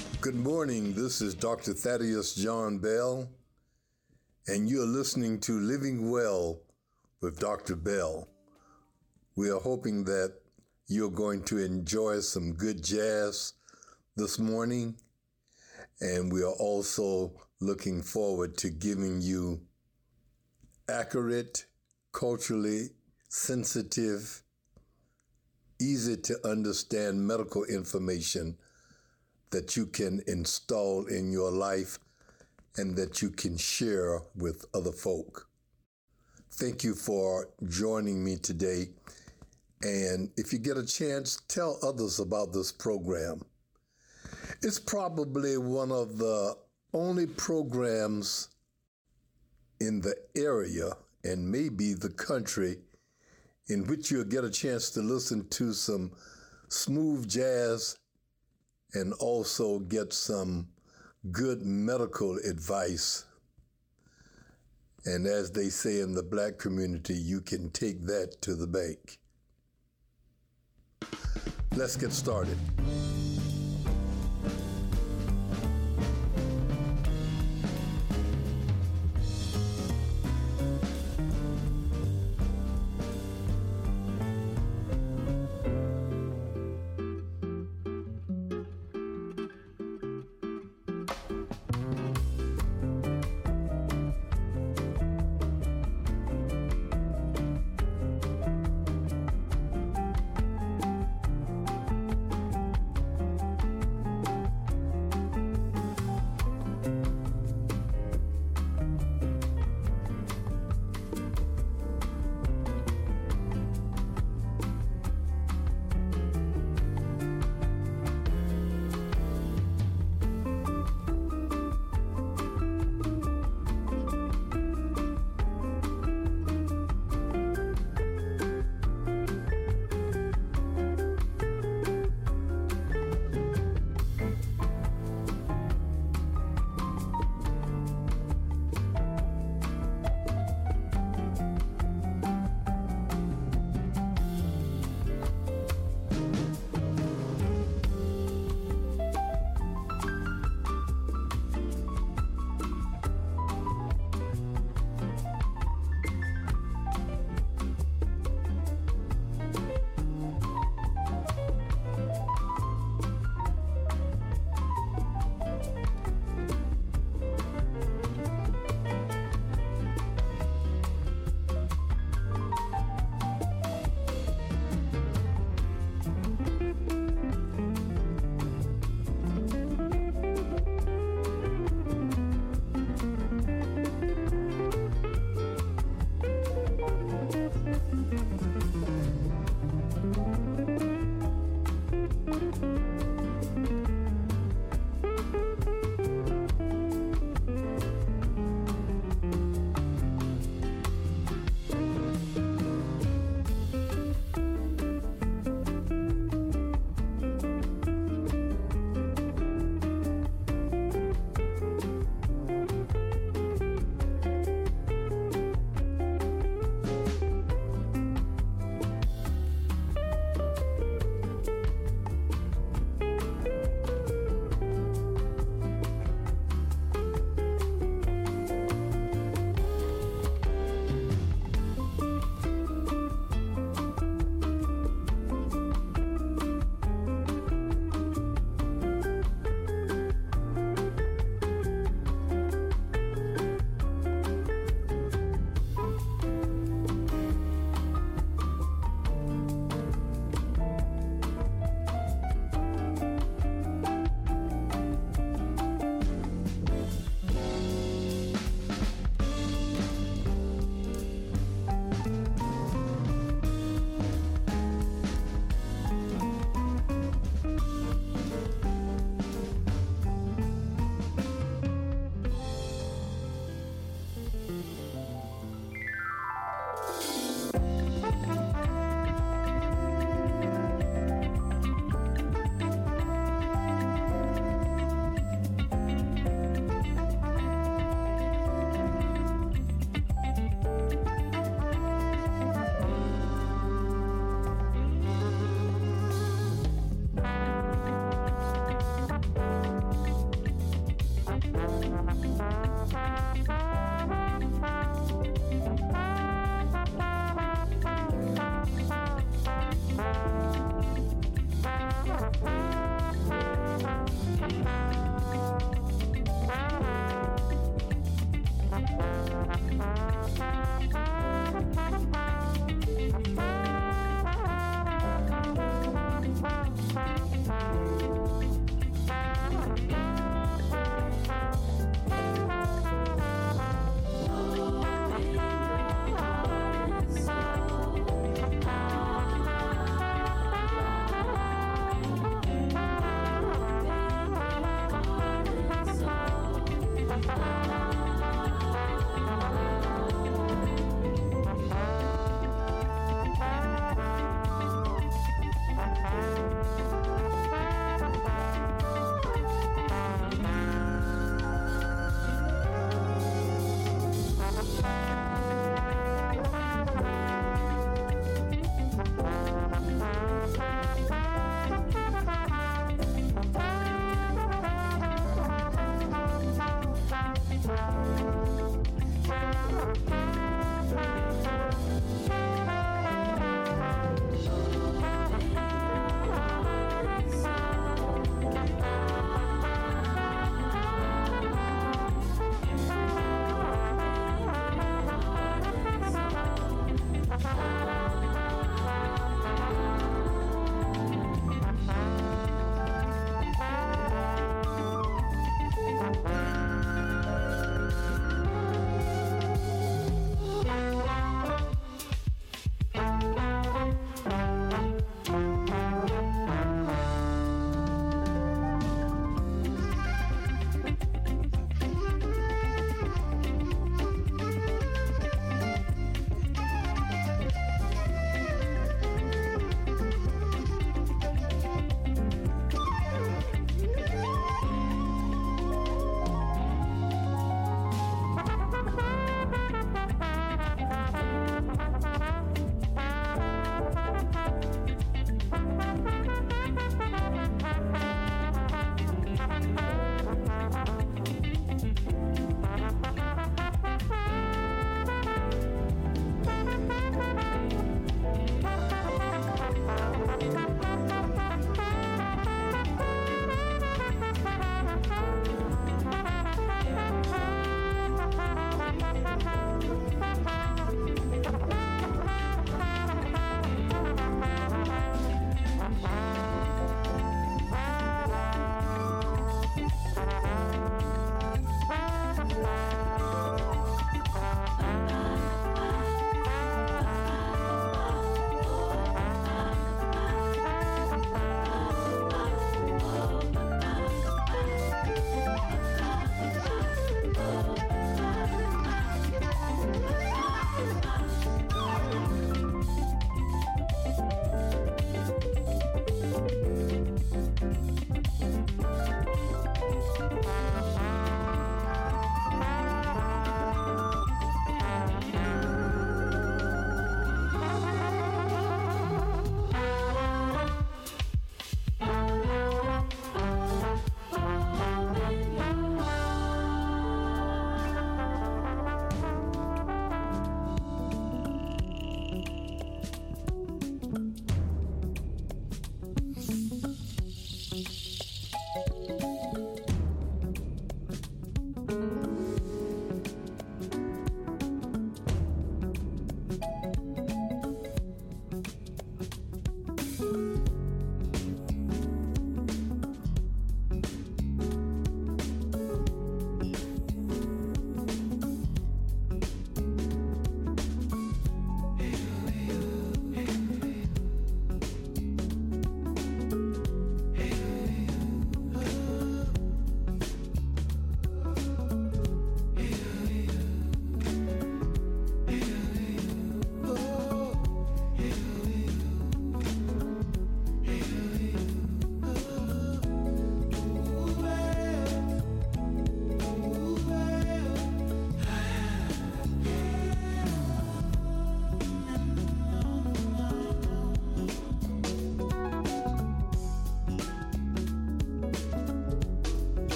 Good morning. This is Dr. Thaddeus John Bell, and you're listening to Living Well with Dr. Bell. We are hoping that you're going to enjoy some good jazz this morning, and we are also looking forward to giving you accurate, culturally sensitive, easy to understand medical information that you can install in your life and that you can share with other folk. Thank you for joining me today. And if you get a chance, tell others about this program. It's probably one of the only programs in the area and maybe the country in which you'll get a chance to listen to some smooth jazz and also get some good medical advice. And as they say in the Black community, you can take that to the bank. Let's get started.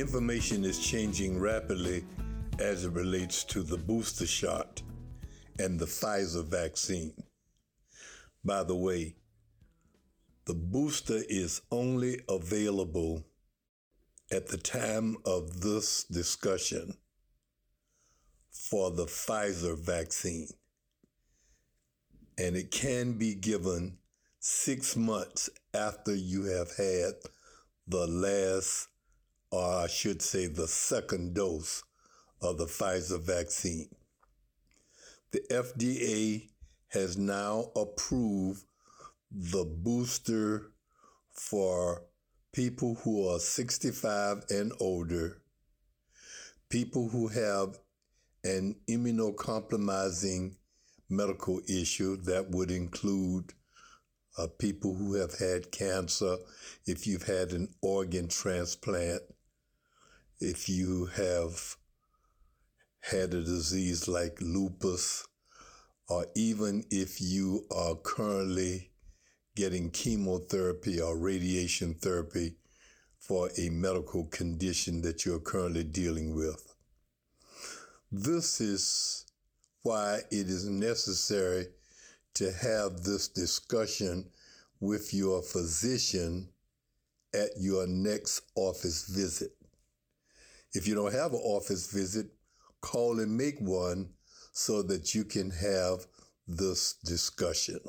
Information is changing rapidly as it relates to the booster shot and the Pfizer vaccine. By the way, the booster is only available at the time of this discussion for the Pfizer vaccine. And it can be given 6 months after you have had the last, or I should say the second dose of the Pfizer vaccine. The FDA has now approved the booster for people who are 65 and older, people who have an immunocompromising medical issue. That would include people who have had cancer, if you've had an organ transplant, if you have had a disease like lupus, or even if you are currently getting chemotherapy or radiation therapy for a medical condition that you're currently dealing with. This is why it is necessary to have this discussion with your physician at your next office visit. If you don't have an office visit, call and make one so that you can have this discussion.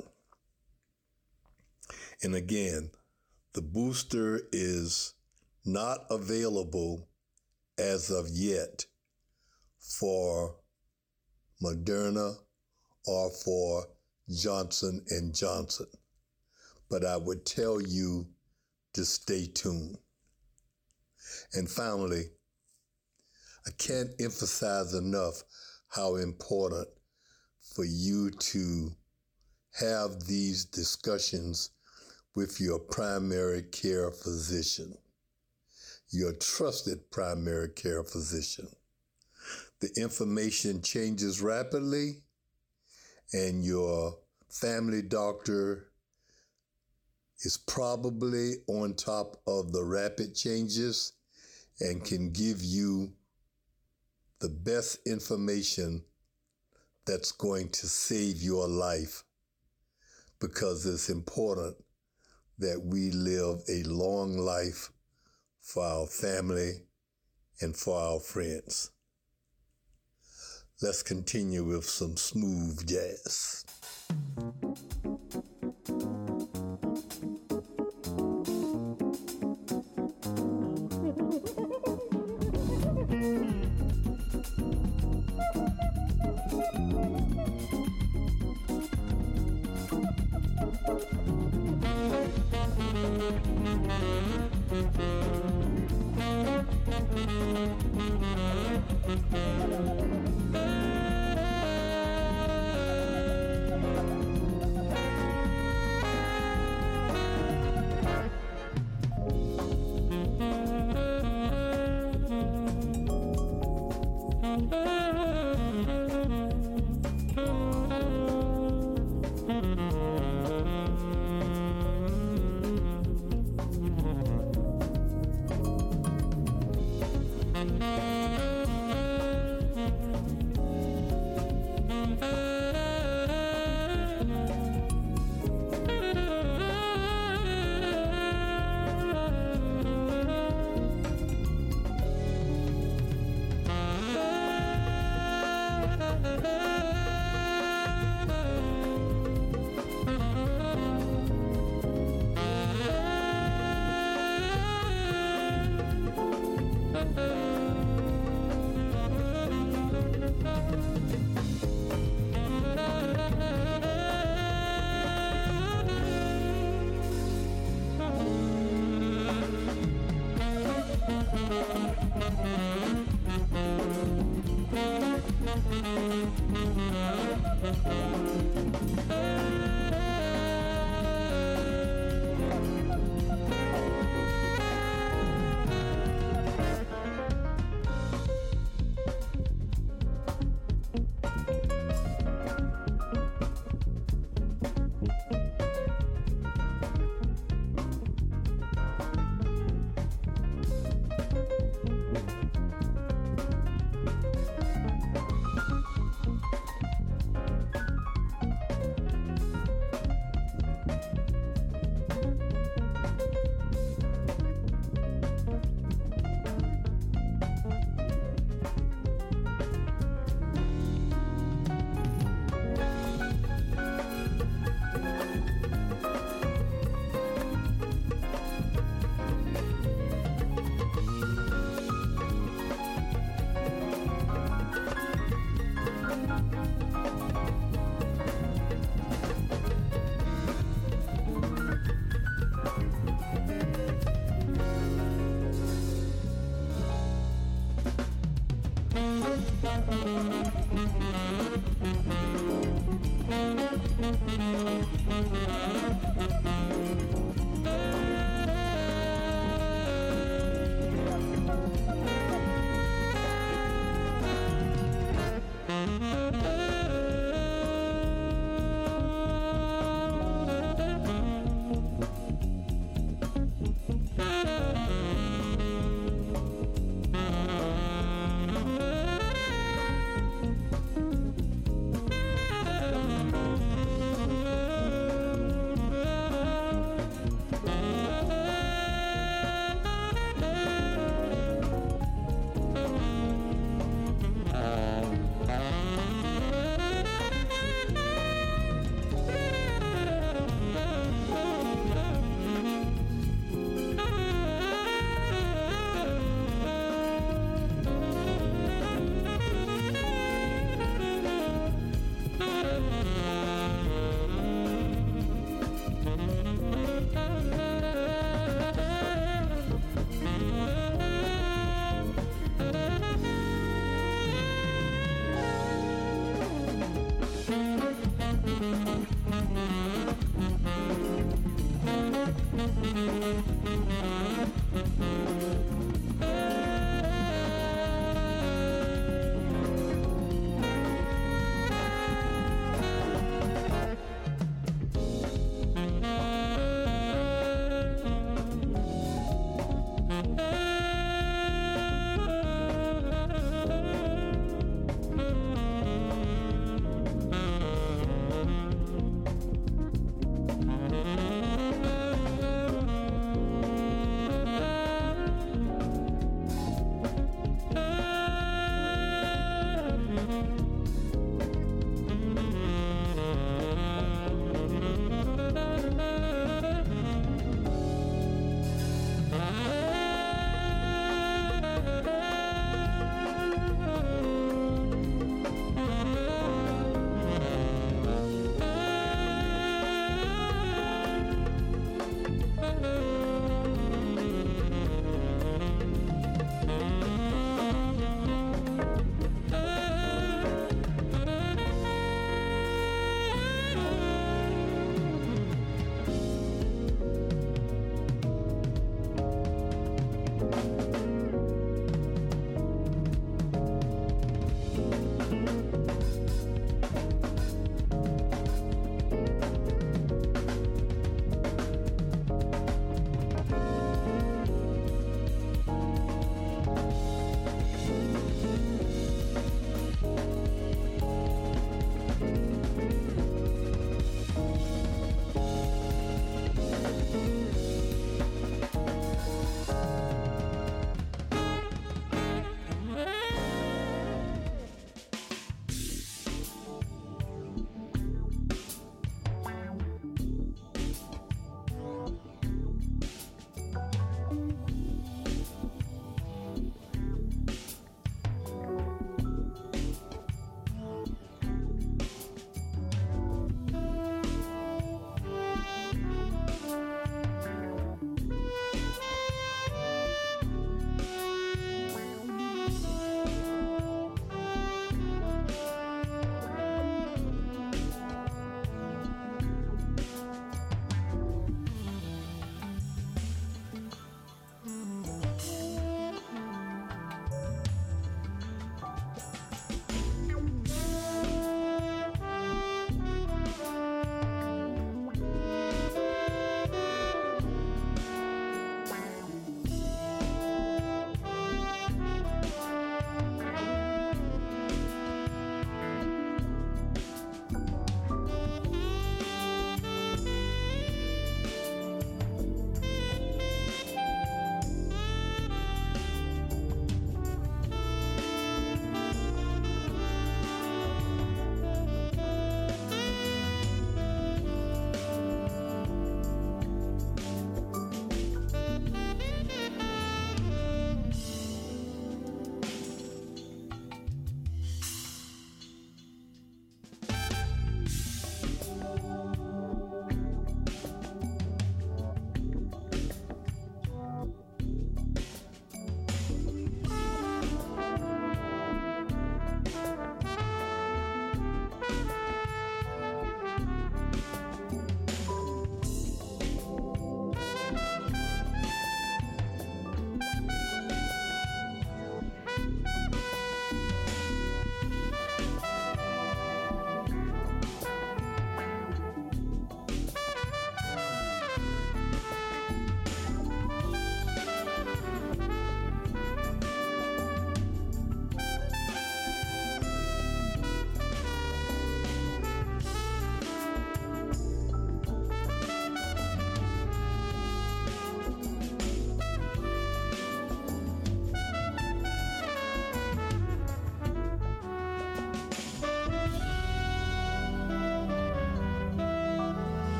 And again, the booster is not available as of yet for Moderna or for Johnson & Johnson. But I would tell you to stay tuned. And finally, I can't emphasize enough how important for you to have these discussions with your primary care physician, your trusted primary care physician. The information changes rapidly, and your family doctor is probably on top of the rapid changes and can give you the best information that's going to save your life, because it's important that we live a long life for our family and for our friends. Let's continue with some smooth jazz.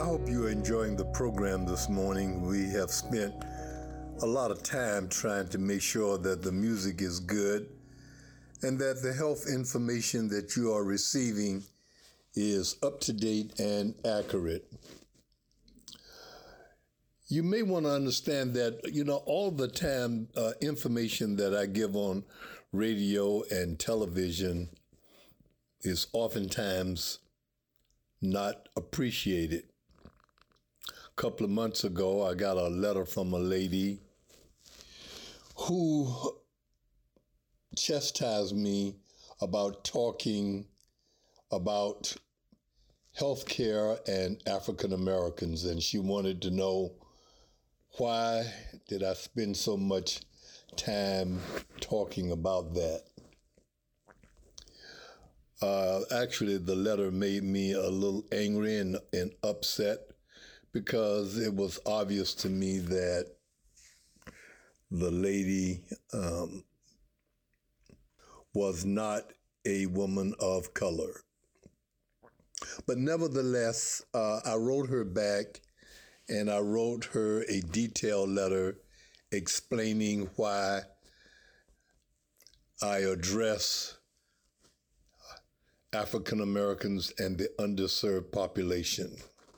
hope you are enjoying the program this morning. We have spent a lot of time trying to make sure that the music is good and that the health information that you are receiving is up to date and accurate. You may want to understand that, all the time information that I give on radio and television is oftentimes not appreciated. A couple of months ago, I got a letter from a lady who chastised me about talking about healthcare and African Americans, and she wanted to know why did I spend so much time talking about that. Actually, the letter made me a little angry and upset because it was obvious to me that the lady was not a woman of color. But nevertheless, I wrote her back and I wrote her a detailed letter explaining why I address African Americans and the underserved population.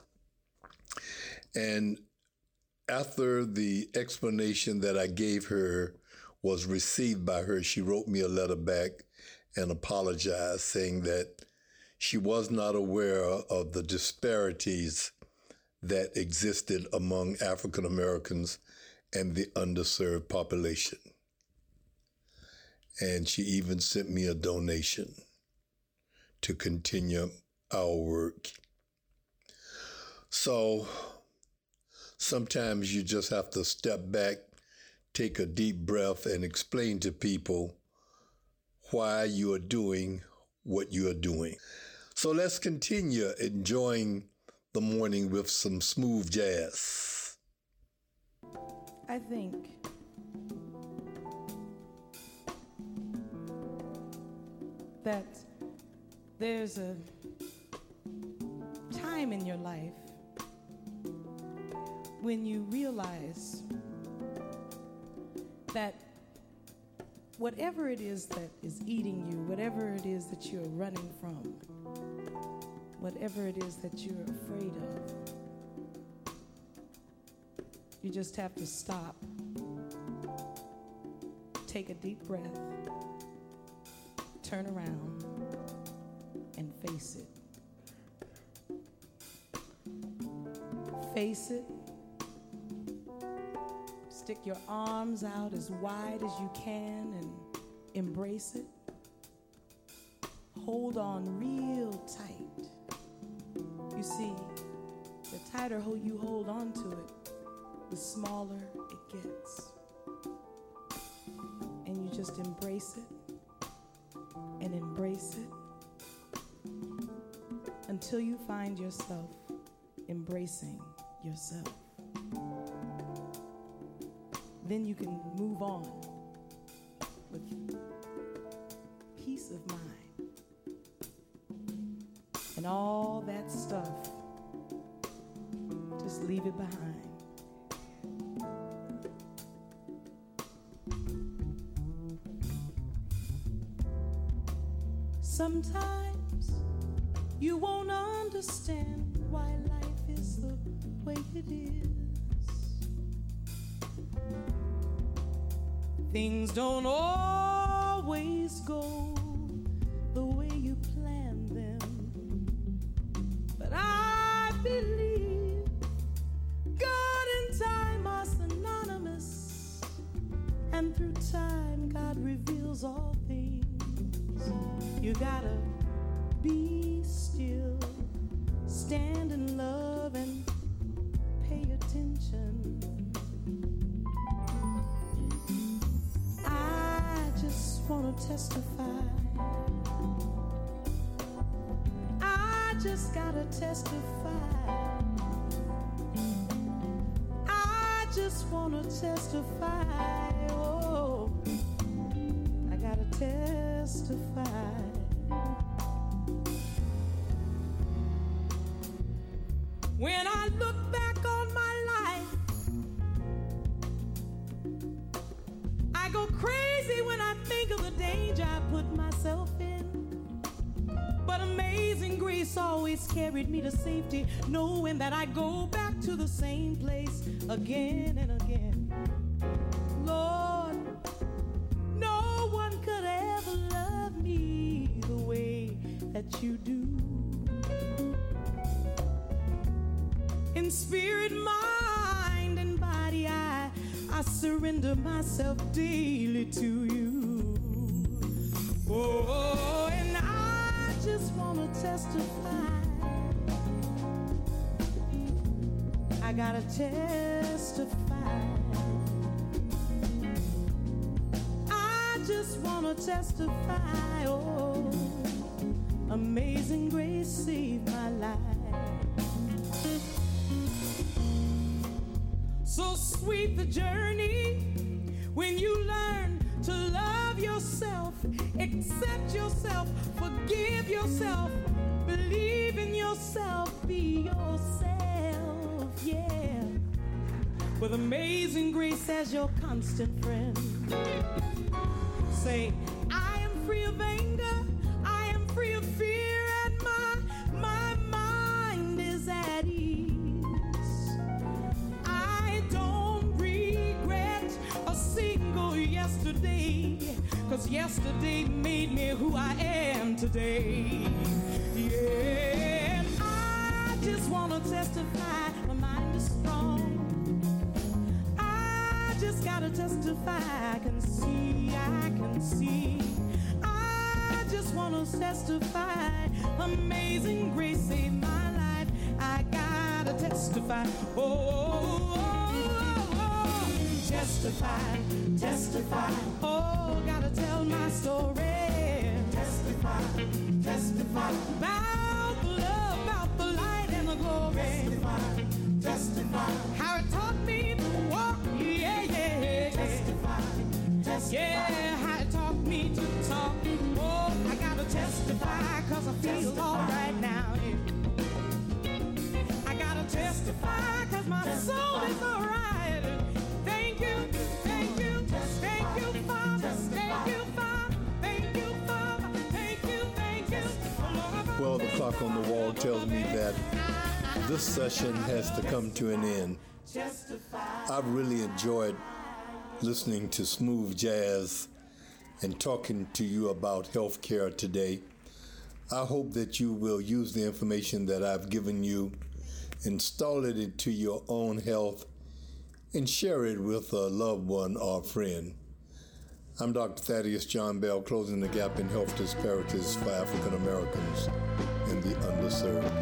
And after the explanation that I gave her was received by her, she wrote me a letter back and apologized, saying that she was not aware of the disparities that existed among African Americans and the underserved population. And she even sent me a donation to continue our work. So sometimes you just have to step back, take a deep breath, and explain to people why you are doing what you are doing. So let's continue enjoying the morning with some smooth jazz. I think that there's a time in your life when you realize that whatever it is that is eating you, whatever it is that you're running from, whatever it is that you're afraid of, you just have to stop, take a deep breath, turn around, and face it. Face it. Stick your arms out as wide as you can and embrace it. Hold on real tight. You see, the tighter you hold on to it, the smaller it gets. And you just embrace it and embrace it until you find yourself embracing yourself. Then you can move on with peace of mind. And all that stuff, just leave it behind. Sometimes you won't understand why life is the way it is. Things don't always go the way you planned them. But I believe God and time are synonymous, and through time God reveals all things. You gotta be still, stand in love and pay attention. I just wanna testify. I just gotta testify. I just wanna testify. Oh, I gotta testify. When I look back on my life, I go crazy when I think of the danger I put myself in. But amazing grace always carried me to safety, knowing that I go back to the same place again and again. Lord, no one could ever love me the way that you do. In spirit, mind, and body, I surrender myself daily to you. Oh, and I just want to testify. I gotta testify. I just want to testify. Oh, amazing grace saved my life. So sweet the journey when you learn to love yourself, accept yourself, forgive yourself, believe in yourself, be yourself, yeah. With amazing grace as your constant friend. Say, I am free of anger, I am free of fear, and my mind is at ease. I don't regret a single yesterday, 'cause yesterday made me who I am today. Yeah, and I just want to testify, my mind is strong. I just gotta testify, I can see, I just want to testify, amazing grace saved my life. I gotta testify, testify, testify, oh, gotta tell my story. Testify, testify, about the love, about the light and the glory. Testify, testify, how it taught me to walk, yeah, yeah. Testify, testify, yeah, how it taught me to talk. Oh, I gotta testify, 'cause I feel all right now, yeah. I gotta testify, 'cause my soul is all right. Thank you, thank you, thank you, Father, thank you, Father, thank you, Father, thank you, thank you. Well, the clock on the wall tells me that this session has to come to an end. I've really enjoyed listening to smooth jazz and talking to you about health care today. I hope that you will use the information that I've given you, install it into your own health, and share it with a loved one or friend. I'm Dr. Thaddeus John Bell, closing the gap in health disparities for African Americans and the underserved.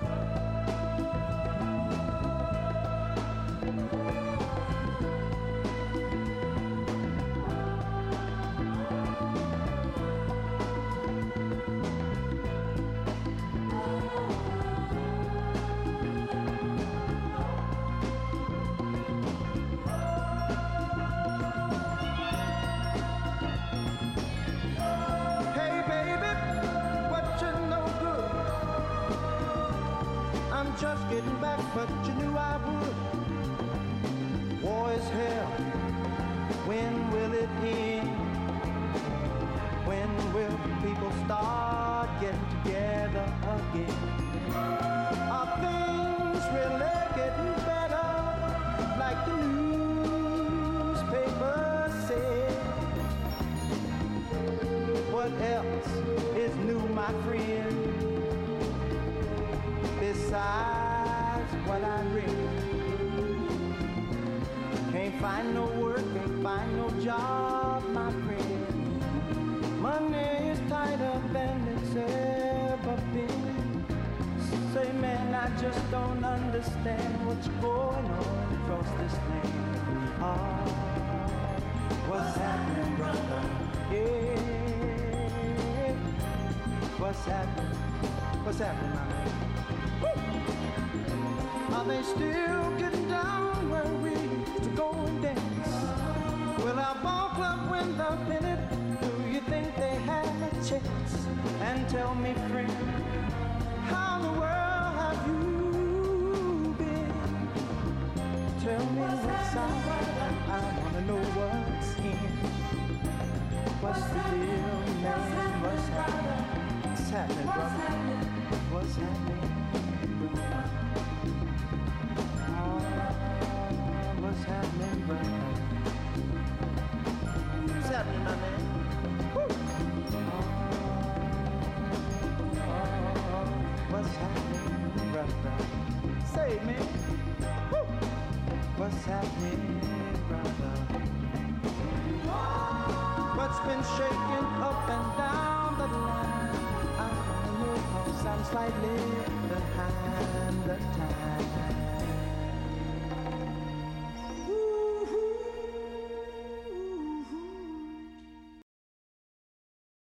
What's happening, my man? Are they still getting down where we used to go and dance? Will our ball club win the pennant? Do you think they had a chance? And tell me, friend, how in the world have you Tell me what's out. I wanna know what's in. What's the deal, man? What's happening? What's happening, brother? What's happening? What's happening, brother? What's happening, my man? What's happening, brother? Say, man. Woo. What's happening, brother? What's been shaking up and down the line? I know 'cause I'm slightly behind the time.